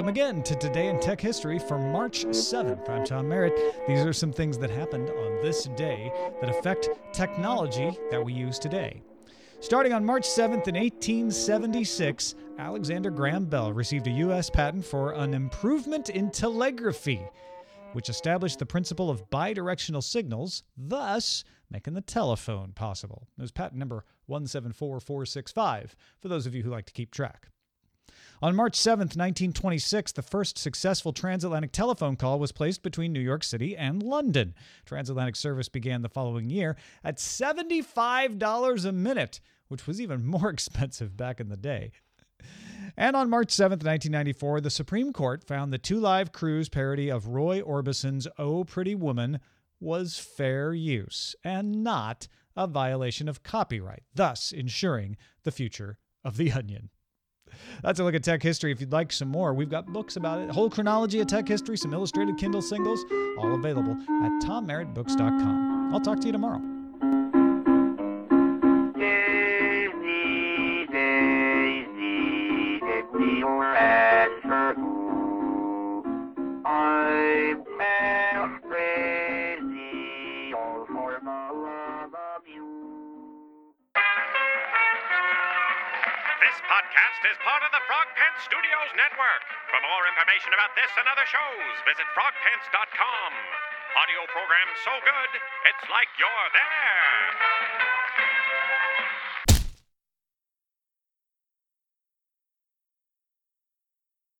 Welcome again to Today in Tech History for March 7th. I'm Tom Merritt. These are some things that happened on this day that affect technology that we use today. Starting on March 7th in 1876, Alexander Graham Bell received a U.S. patent for an improvement in telegraphy, which established the principle of bidirectional signals, thus making the telephone possible. It was patent number 174465, for those of you who like to keep track. On March 7th, 1926, the first successful transatlantic telephone call was placed between New York City and London. Transatlantic service began the following year at $75 a minute, which was even more expensive back in the day. And on March 7th, 1994, the Supreme Court found the Two Live Crews parody of Roy Orbison's Oh Pretty Woman was fair use and not a violation of copyright, thus ensuring the future of The Onion. That's a look at tech history. If you'd like some more, we've got books about it, a whole chronology of tech history, some illustrated Kindle singles, all available at TomMerrittBooks.com. I'll talk to you tomorrow. Daisy, Daisy, it's your answer. I'm crazy all for the love of you. This podcast is part of the Frog Pants Studios Network. For more information about this and other shows, visit frogpants.com. Audio program so good, it's like you're there.